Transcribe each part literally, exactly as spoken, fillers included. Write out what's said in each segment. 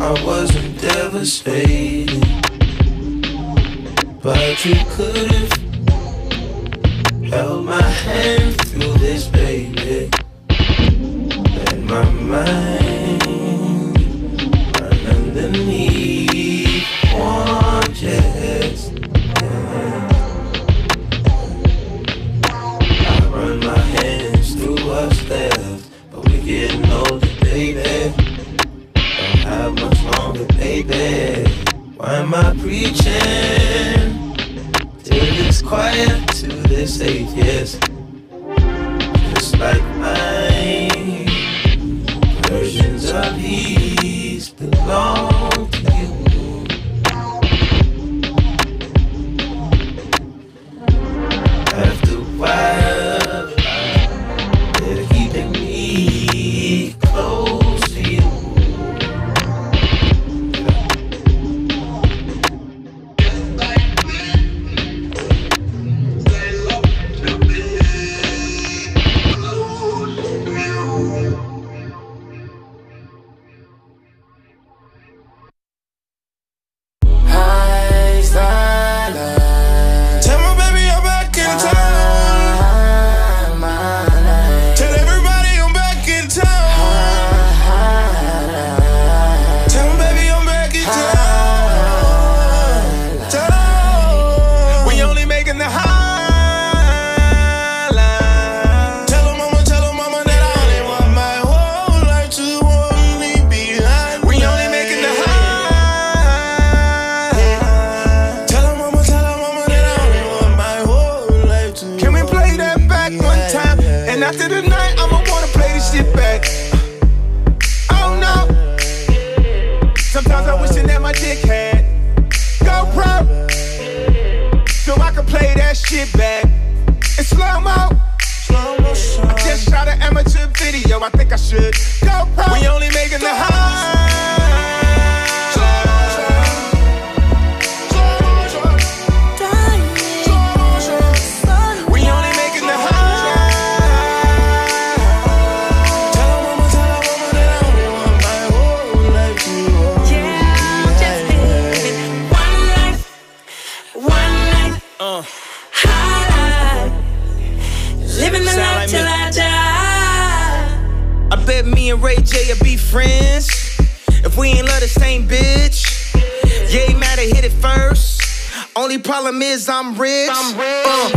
I wasn't devastated, but you could've held my hand through this, baby. Let my mind run underneath one chest. I run my hands through what's left, but we're getting older, baby. Don't have much longer, baby. Why am I preaching till it's quiet to this atheist? Just like mine, versions of these belong to you. After a while, they're keeping me close to you. Problem is I'm rich. I'm rich. Uh.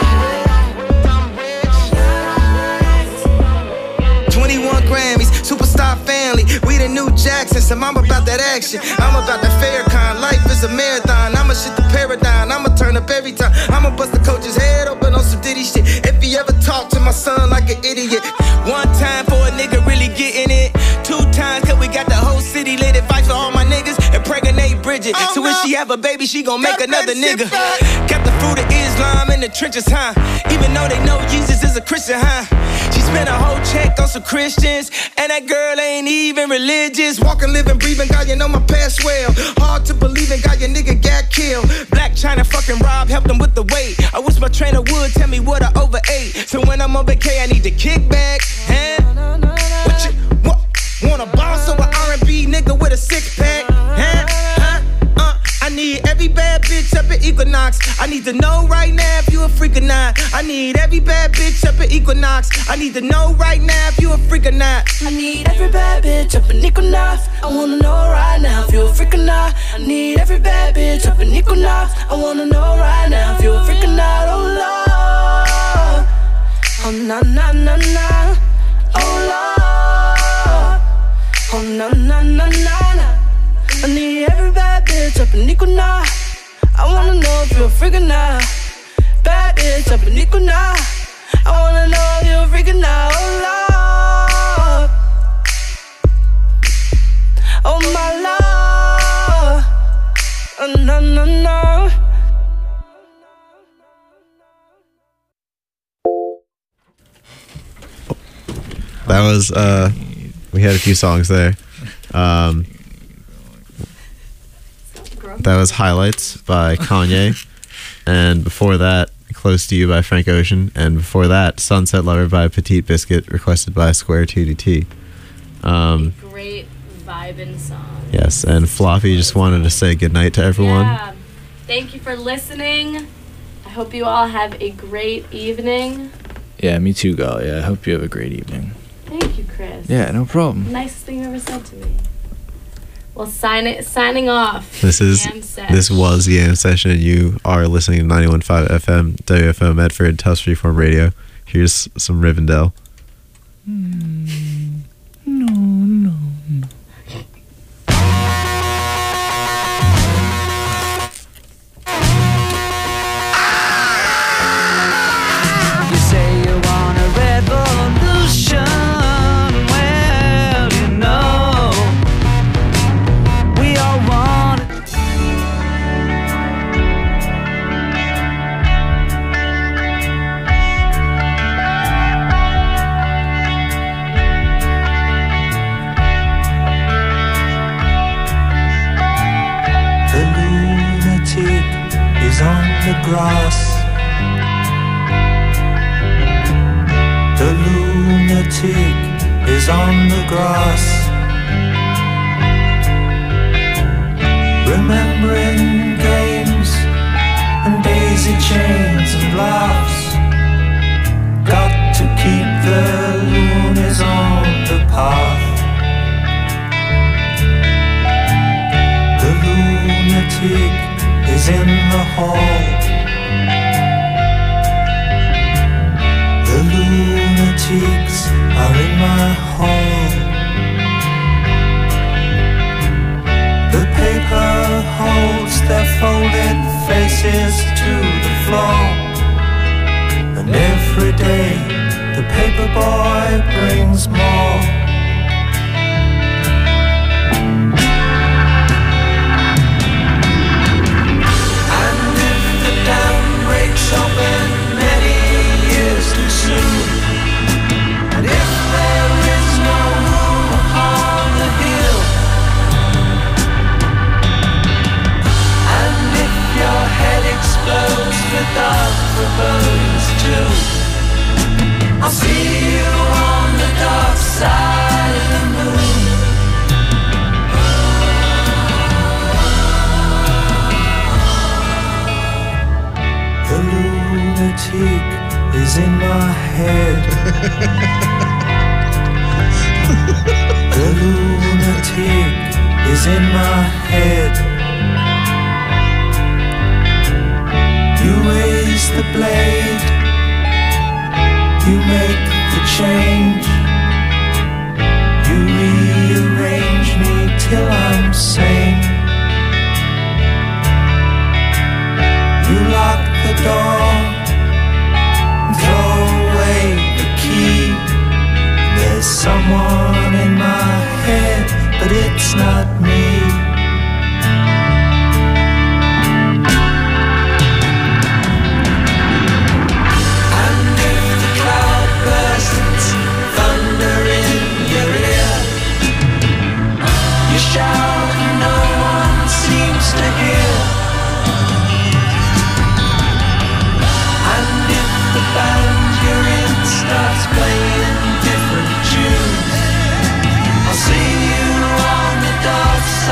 twenty-one Grammys, superstar family. We the new Jacksons, and I'm about that action. I'm about that fair kind. Life is a marathon. I'ma shit the paradigm. I'ma turn up every time. I'ma bust the coach's head open on some Diddy shit. If he ever talk to my son like an idiot. One time for a nigga really getting it. Two times cause we got the whole city lit. Advice for all my niggas and pregnant Bridget. Oh, so no. When she have a baby, she gon' make got another nigga. Got the fruit of Islam in the trenches, huh? Even though they know Jesus is a Christian, huh? She spent a whole check on some Christians, and that girl ain't even religious. Walking, living, breathing, God, you know my past well. Hard to believe in, God, your nigga got killed. Black China fucking Rob helped him with the weight. I wish my trainer would tell me what I overate. So when I'm on vacay, I need to kick back. Huh? What you, what? Want a boss or an R and B nigga with a six pack? Huh? Huh? Uh, I need every bad bitch up at Equinox. I need to know right now if you a freak or not. I need every bad bitch up at Equinox. I need to know right now if you a freak or not. I need every bad bitch up in Equinox. I wanna know right now if you a freak or not. I need every bad bitch up in Equinox. I wanna know right now if you a freak or not. Oh Lord, oh na na na na, oh Lord, oh na na na na na. I need every bad bitch up in Equinox. I wanna know if you a freak or not. Bad bitch up in Equinox. I wanna know if you a freak or not. Oh Lord, oh my Lord, oh no no no. That was uh we had a few songs there. Um that was Highlights by Kanye, and before that Close to You by Frank Ocean, and before that Sunset Lover by Petite Biscuit, requested by Square two D T. Um Great vibe vibin' song. Yes, and Floppy just wanted to say goodnight to everyone. Yeah. Thank you for listening. I hope you all have a great evening. Yeah, me too, Golly. I hope you have a great evening. Thank you, Chris. Yeah, no problem. Nicest thing you ever said to me. Well, sign it, signing off. This is Yam Sesh. this was Yam Session, and you are listening to ninety-one point five F M, W F O Medford, Tufts Freeform Radio. Here's some Rivendell. Mm, no, no, no. You say you want a revolution. Well, you know, we all want it. The lunatic is on the grass. The lunatic is on the grass, remembering games and daisy chains and laughs. Got to keep the loonies on the path. The lunatic is in the hall. The lunatics are in my hall. The paper holds their folded faces to the floor, and every day the paper boy brings more. And if the dam breaks open many years too soon, and if there is no room upon the hill, and if your head explodes with dark forebodings too, I'll see you on the dark side of the moon. The lunatic is in my head. The lunatic is in my head. You raise the blade, you make the change, you rearrange me till I'm sane. You lock the door and throw away the key. There's someone in my head, but it's not me. And if the cloud bursts, thunder in your ear, you shout and no one seems to hear. And if the band you're in starts playing different tunes, I'll see you on the dark side.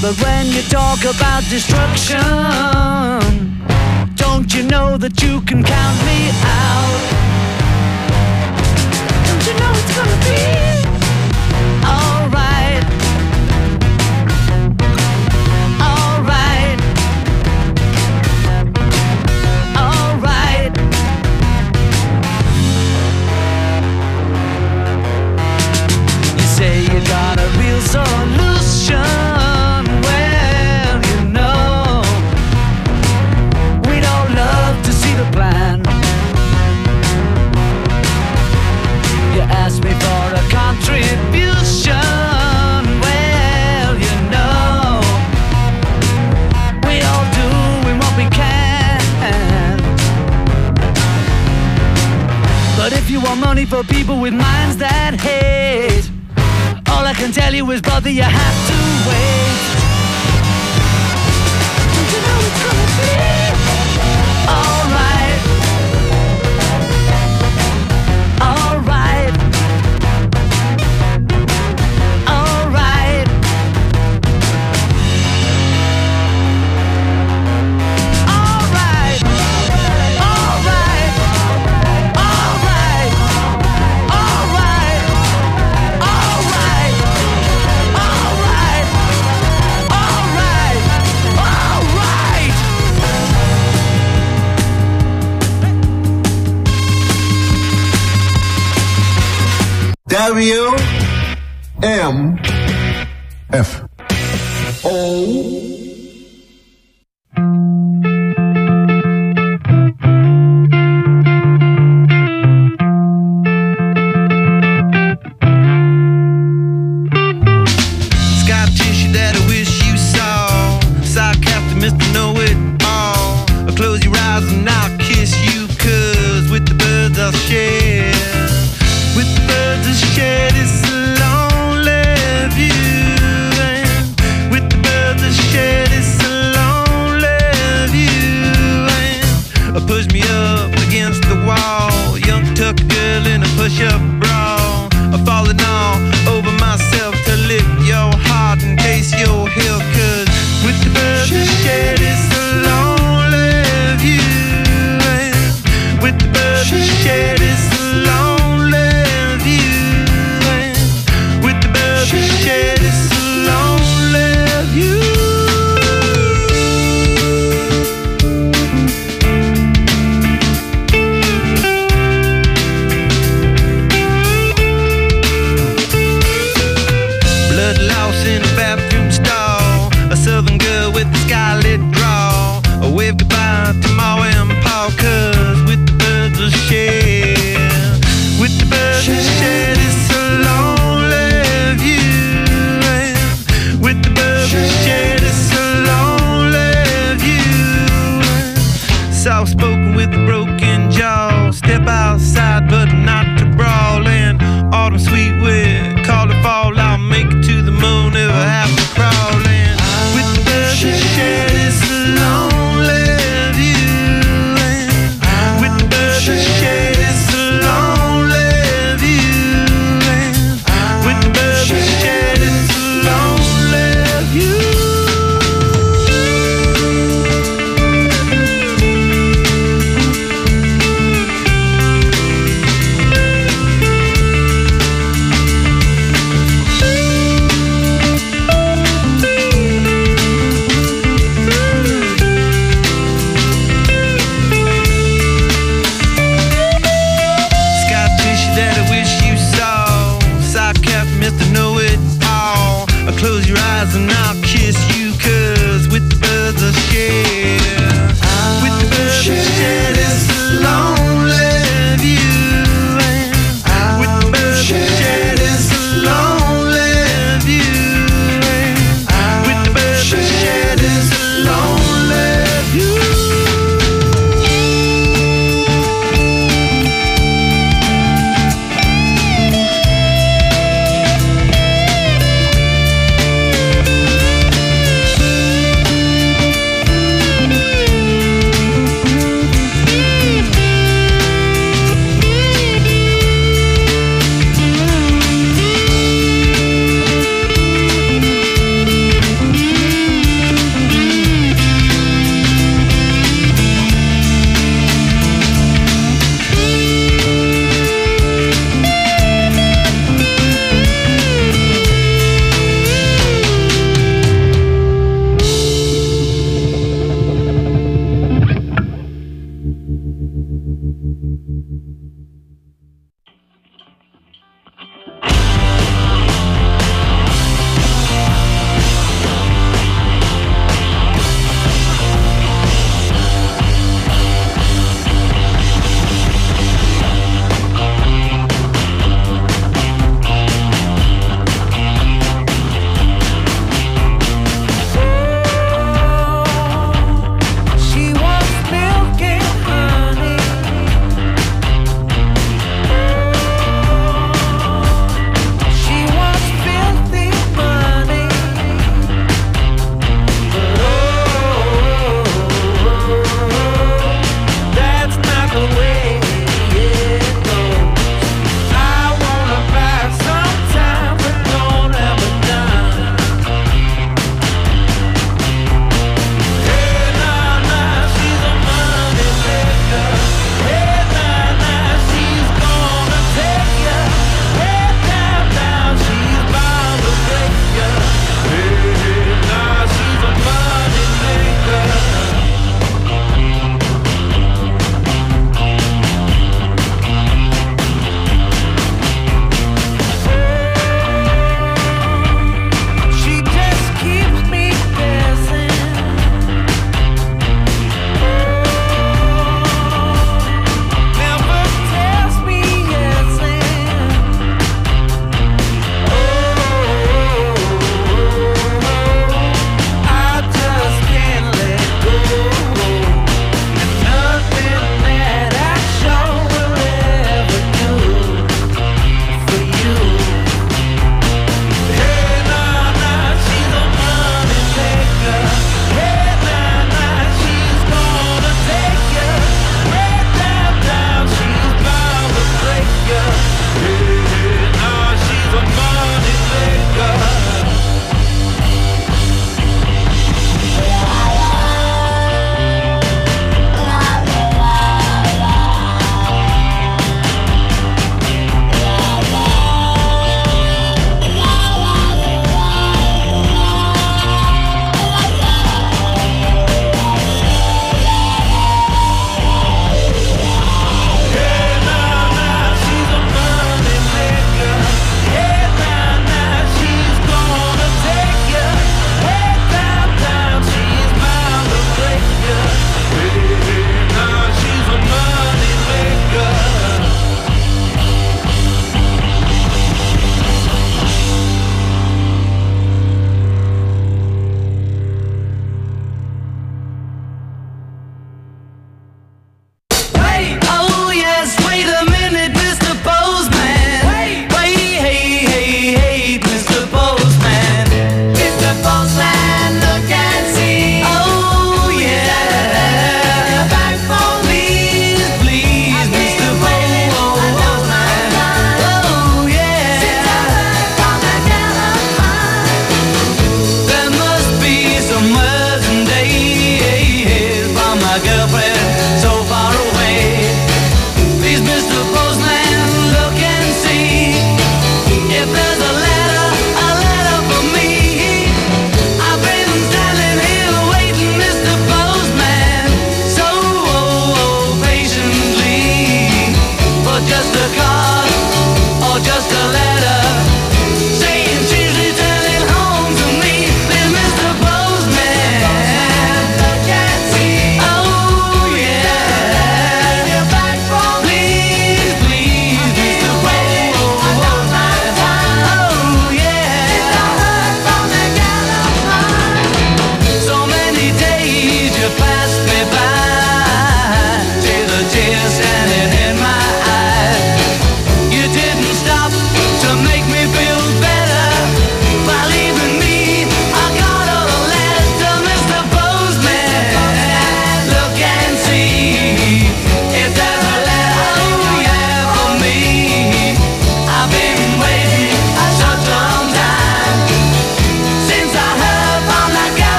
But when you talk about destruction, don't you know that you can count me out? Don't you know it's gonna be alright? Alright. Alright. You say you got a real solution. Well, you know, we'd all love to see the plan. You asked me for a contribution. Well, you know, we all doing what we can. But if you want money for people with minds that hate, all I can tell you is, brother, you have to wait. Don't you know it's gonna be alright? Alright. Alright. Alright. Alright. Alright. Alright. Alright. Alright. Alright. Alright. W M F O Scar tissue that I wish you saw. Sarcastic Mister Know-It-All. I'll close your eyes and I'll kiss you, cause with the birds I'll share. With the birds I'll share this lonely view. And with the birds I'll share this lonely view. And push me up against the wall. Young tuck girl in a push-up bra. I'm falling all over myself to lift your heart in case you're here. Cause with the birds I share this lonely view. And with the birds I share this lonely view. And with the birds I share this lonely view. Blood loss in a bathroom stall. A southern girl with a scarlet draw. A wave goodbye to Ma and Pa, cause with the birds I share. With the birds I share this lonely view. And with the birds I share this lonely view. Soft spoken with a broken jaw. Step outside but not to brawl. And autumn sweet with call it fall. I'll make it to the moon if I have to crawl. And with the birds I share this lonely view. And with the birds I share this lonely view. And with the birds I share this lonely view. Scar tissue that I wish you saw. Sarcastic Mister Know-It-All. I'll close your eyes and I'll kiss you, cause with the birds I share. With the birds I share this lonely view. And with the birds I share this lonely view. And with the birds I share this lonely view.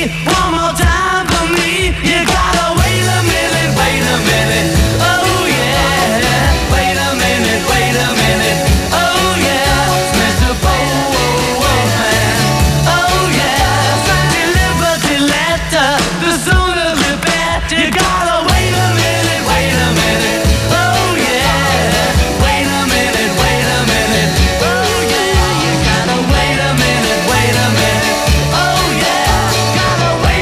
one more time for me. You gotta wait a minute, wait a minute. Oh yeah, wait a minute, wait a minute. Oh yeah, Mister Postman. Oh yeah, deliver the letter, the sooner the better. You gotta wait a minute, wait a minute. Oh yeah, wait a minute, wait a minute. Oh yeah, you gotta wait a minute, wait a minute. Oh yeah, gotta wait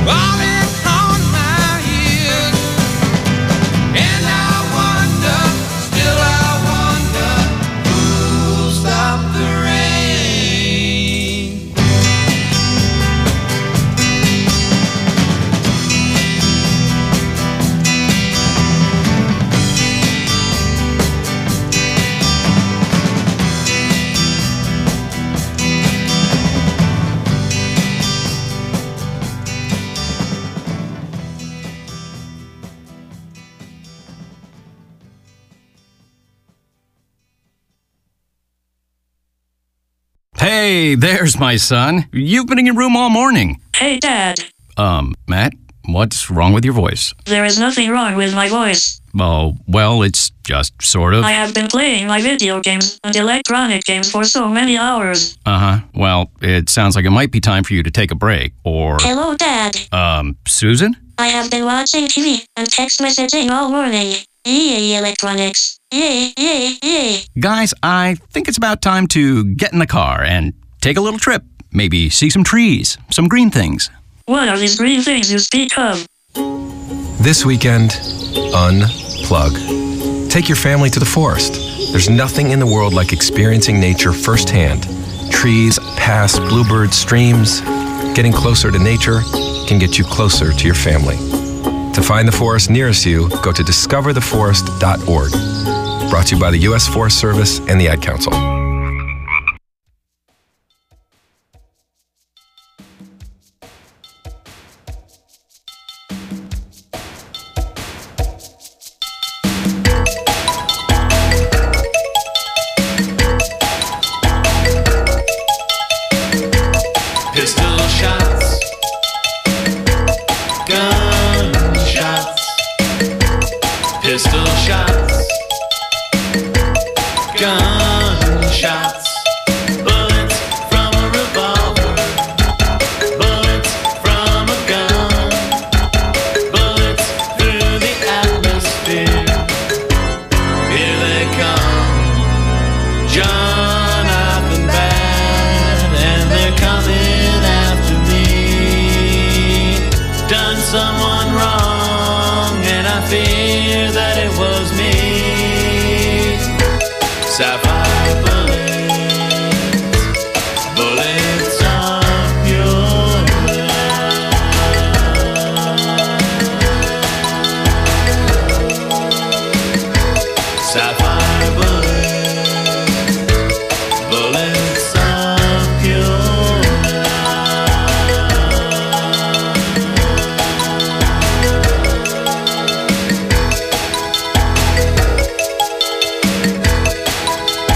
falling on my ears. And I wonder, still I wonder, who'll stop the rain? Hey, there's my son. You've been in your room all morning. Hey, Dad. Um, Matt, what's wrong with your voice? There is nothing wrong with my voice. Oh, well, it's just sort of. I have been playing my video games and electronic games for so many hours. Uh-huh. Well, it sounds like it might be time for you to take a break, or... Hello, Dad. Um, Susan? I have been watching T V and text messaging all morning. Yay, electronics. Yay, yay, yay. Guys, I think it's about time to get in the car and take a little trip. Maybe see some trees, some green things. What are these green things you speak of? This weekend, unplug. Take your family to the forest. There's nothing in the world like experiencing nature firsthand. Trees, paths, bluebirds, streams. Getting closer to nature can get you closer to your family. To find the forest nearest you, go to discover the forest dot org. Brought to you by the U S Forest Service and the Ad Council. Pistol shots, gun shots, pistol shots, gun shots, bullets from a revolver, bullets from a gun, bullets through the atmosphere. Here they come, Jonathan Bad, and they're coming after me. Done someone wrong, and I fear that it was me. Sapphire bullets, bullets of your life. Sapphire bullets, bullets of your life.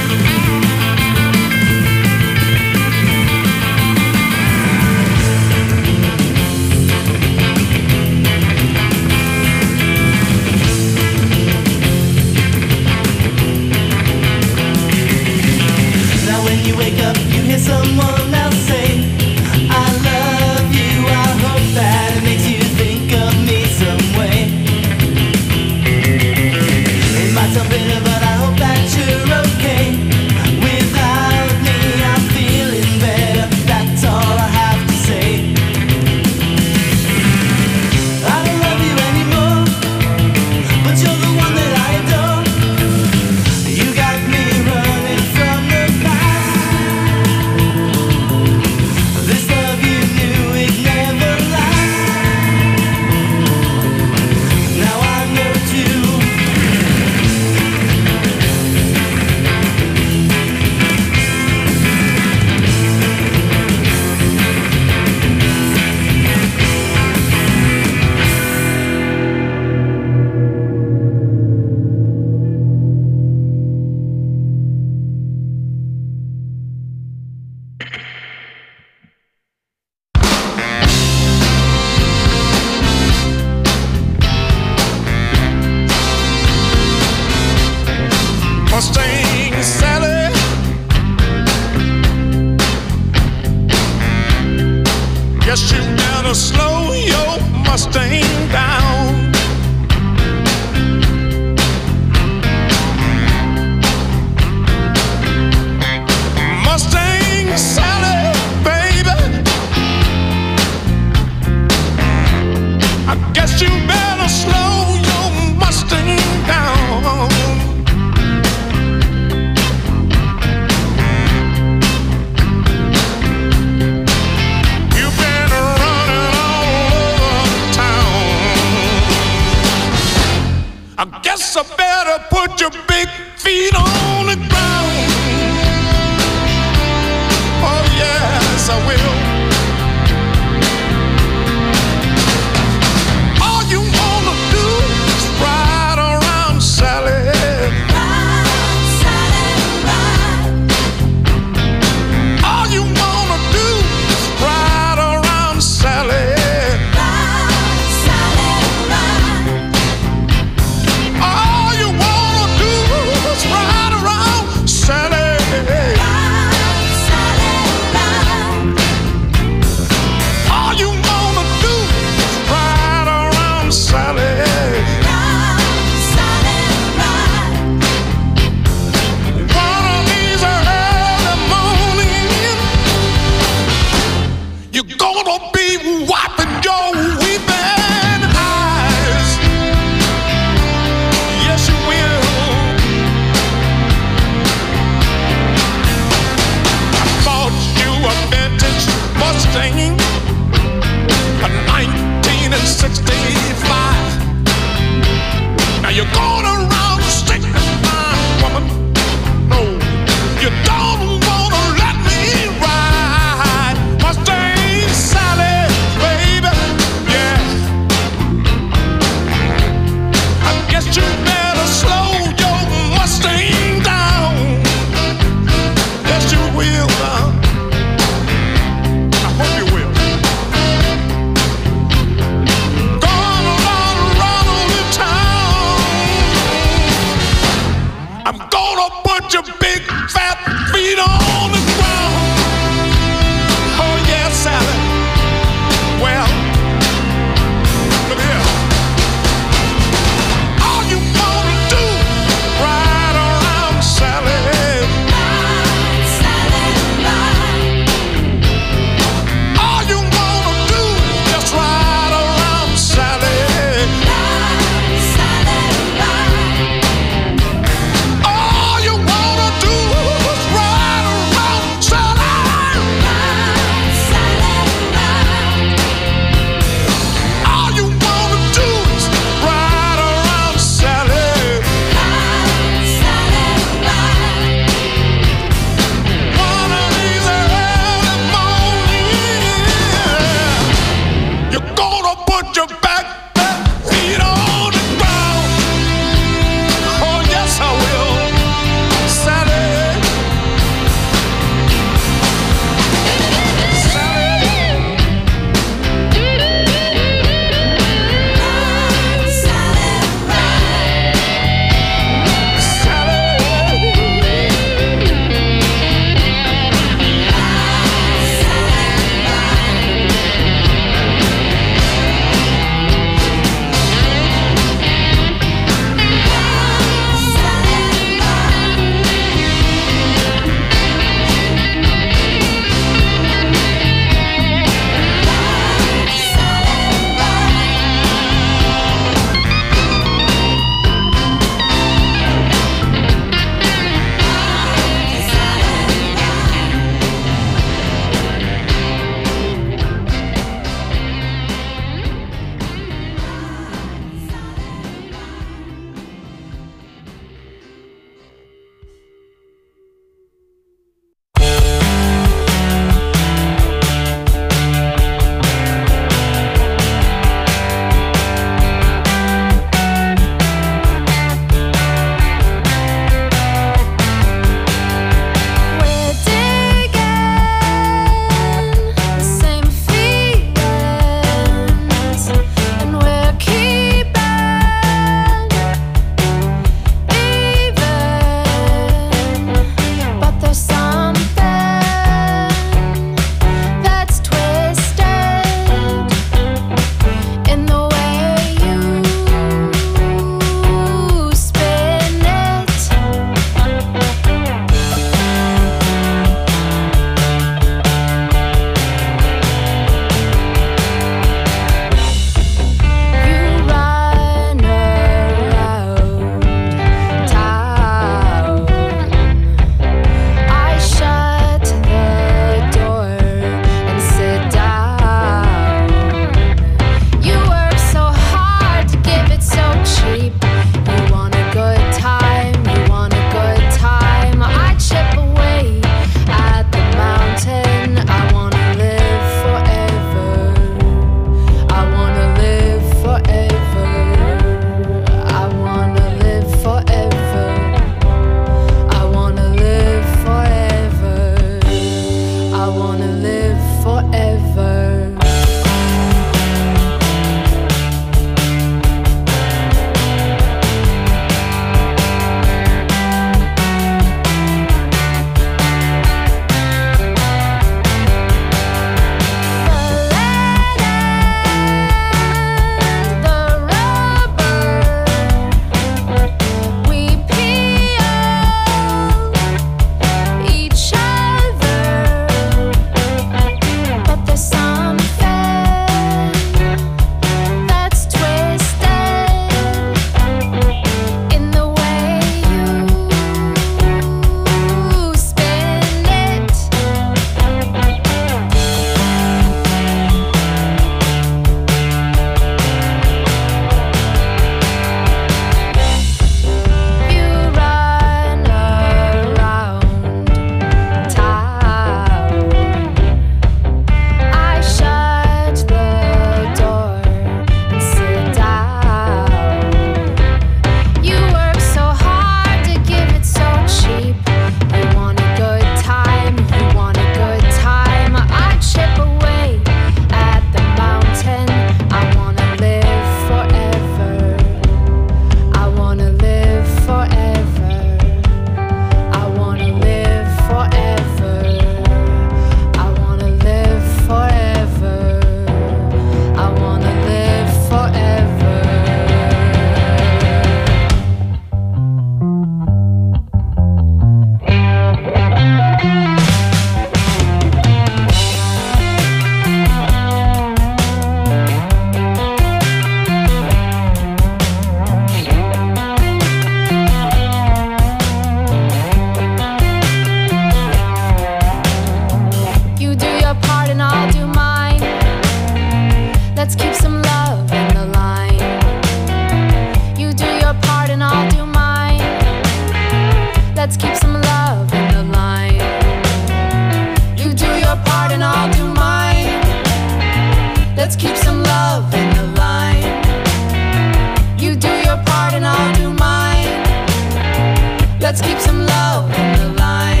Let's keep some love in the line. You do your part and I'll do mine. Let's keep some love in the line. You do your part and I'll do mine. Let's keep some love in the line.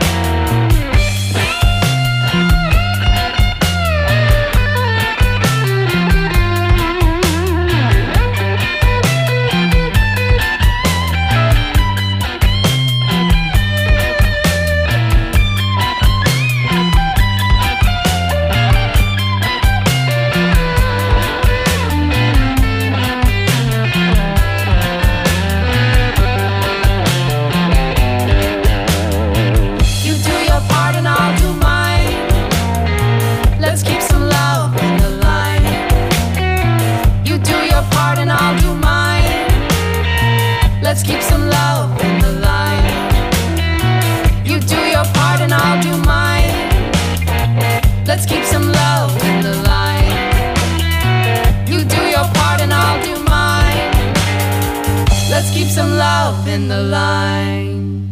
Let's keep some love in the line. You do your part and I'll do mine. Let's keep some love in the line. You do your part and I'll do mine. Let's keep some love in the line.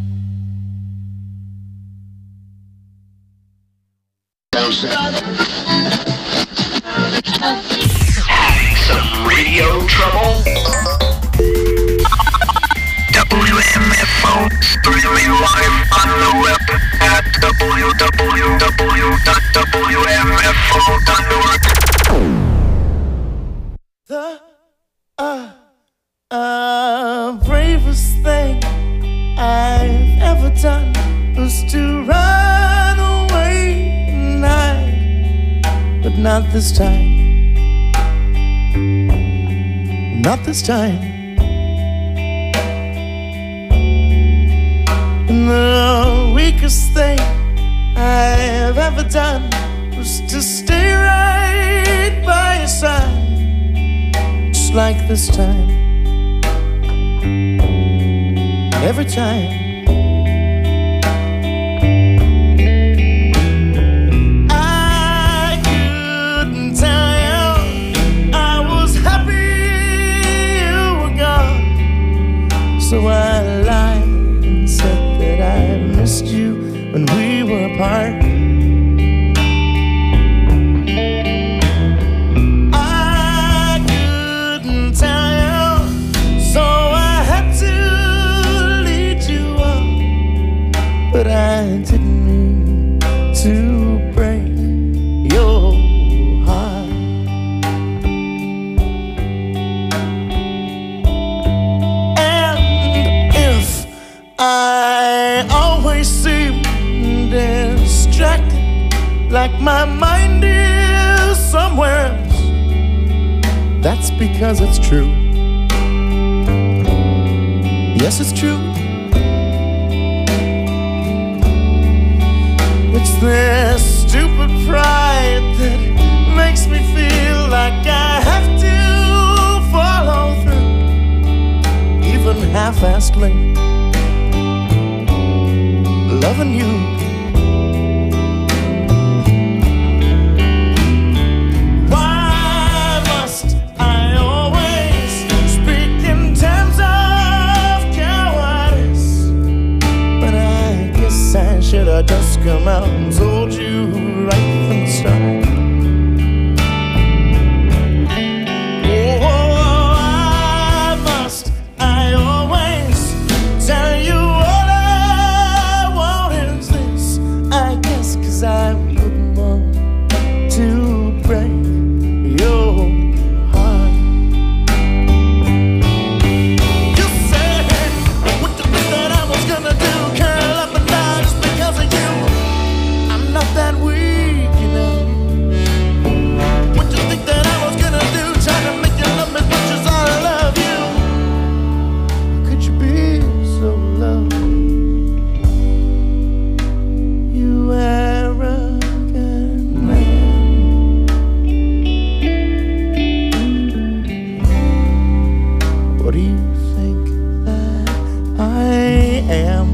Some radio trouble? W M F O, streaming live on the web at w w w dot w m f o dot org. The uh, uh, bravest thing I've ever done was to run away and hide, but not this time. Not this time. The weakest thing I've ever done was to stay right by your side, just like this time. Every time. I couldn't tell you I was happy you were gone, so I lied and said that I missed you when we were apart. I couldn't tell you, so I had to lead you on, but I didn't mean to break your heart. And if I always seem distracted, like my mind is somewhere else, that's because it's true. Yes, it's true. It's this stupid pride that makes me feel like I have to follow through, even half-assedly, loving you. Why must I always speak in terms of cowardice? But I guess I should have just come out and told you right from the start. Oh, why must I always tell you all I want is this? I guess 'cause I wouldn't want to break your heart. You said, what you think that I was gonna do? Curl up and die just because of you? I'm not that weak, you know. What you think that I was gonna do? Trying to make you love me as much as I love you? How could you be so low? You arrogant man. What do you think that I am?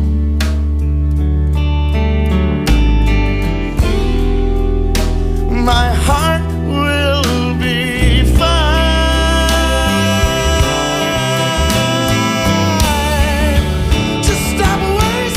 My heart will be fine. Just stop wasting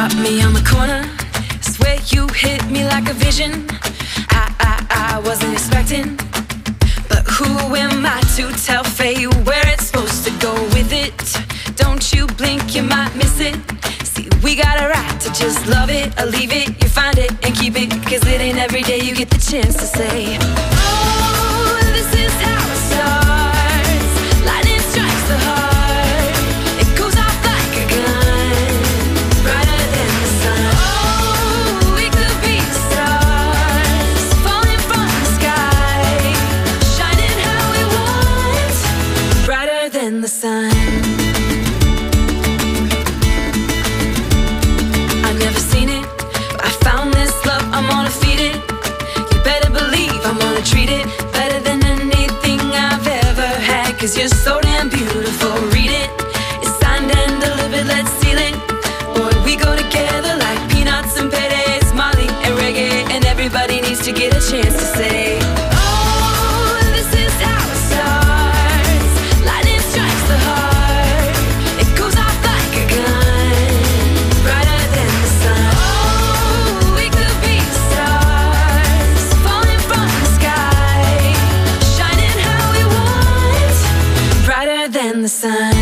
stopped me on the corner. Swear you hit me like a vision. I, I, I wasn't expecting. But who am I to tell fate where it's supposed to go with it? Don't you blink, you might miss it. See, we got a right to just love it or leave it. You find it and keep it, cause it ain't every day you get the chance to say, oh, this is how it starts. Lightning strikes the heart. It goes off like a gun, brighter than the sun. Oh, we could be stars, falling from the sky, shining how we want, brighter than the sun. I've never seen it, but I found this love, I'm gonna feed it. You better believe I'm gonna treat it better than anything I've ever had. Cause you're so damn beautiful, read it. It's signed and delivered, let's seal it. Boy, we go together like peanuts and paydays, Molly and reggae. And everybody needs to get a chance to say, oh, this is how it starts. Lightning strikes the heart. It goes off like a gun, brighter than the sun. Oh, we could be stars, falling from the sky, shining how we want, brighter than the sun.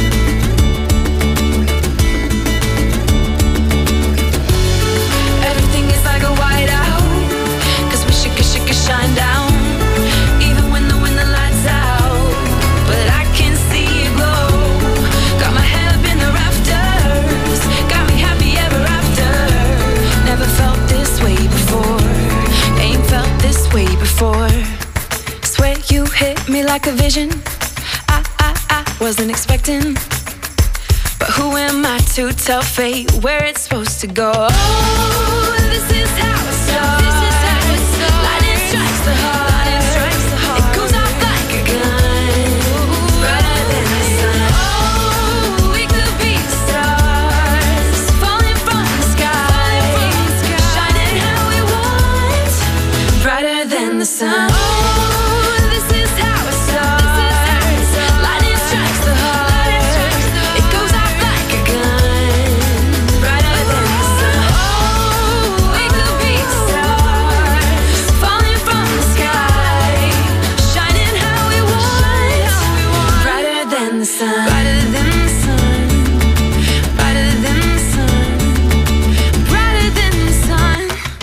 Everything is like a whiteout, cause we should, should, should shine down, even when the, when the lights out. But I can see you glow. Got my head up in the rafters, got me happy ever after. Never felt this way before, ain't felt this way before. Swear you hit me like a vision. I, I, I wasn't expecting. But who am I to tell fate where it's supposed to go? Oh, this is how it starts. This is how it starts. Lightning strikes the heart. Lightning strikes the heart. It goes off like a gun, brighter than the sun. Oh, we could be stars, falling from the sky, shining how we want, brighter than the sun. Oh, this is how it starts. Lightning strikes the heart. It goes off like a gun, brighter than the sun. Oh, we could be stars, falling from the sky, shining how we want, brighter than the sun. Brighter than the sun. Brighter than the sun. Brighter than the sun.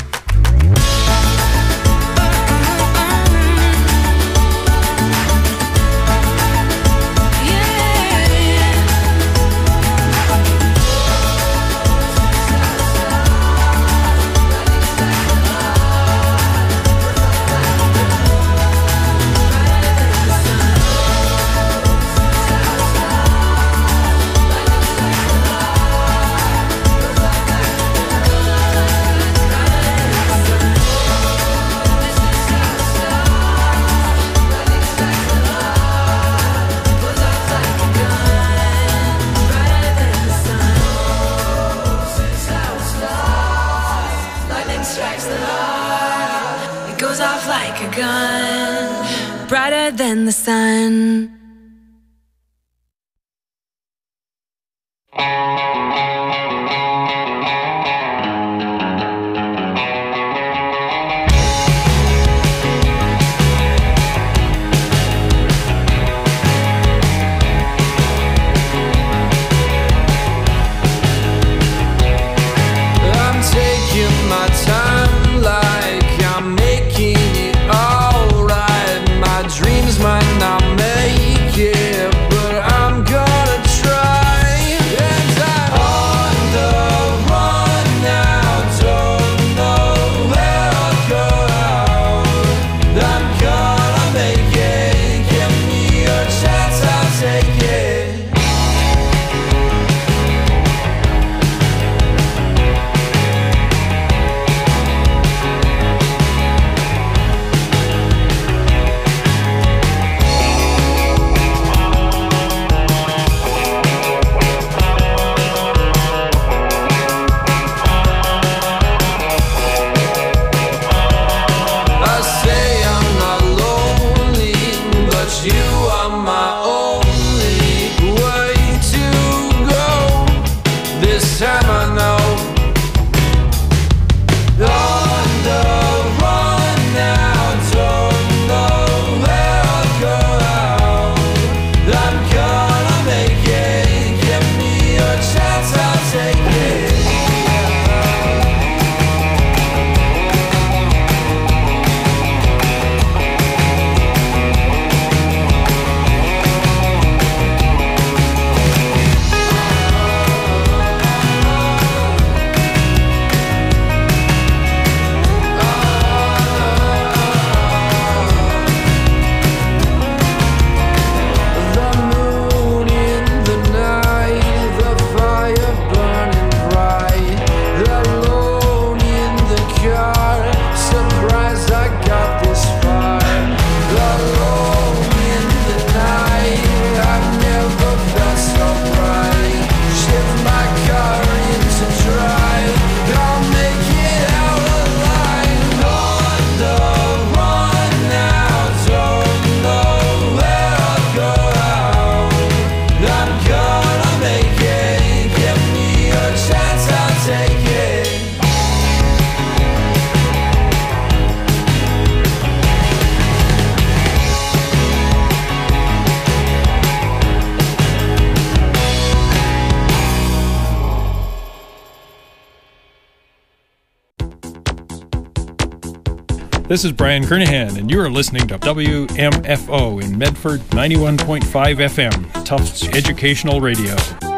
Lightning strikes the heart. It goes off like a gun, brighter than the sun. I'm taking my time like I'm making it alright. My dreams might not make it, but I'm gonna try. And I This is Brian Kernahan, and you are listening to W M F O in Medford, ninety-one point five F M, Tufts Educational Radio.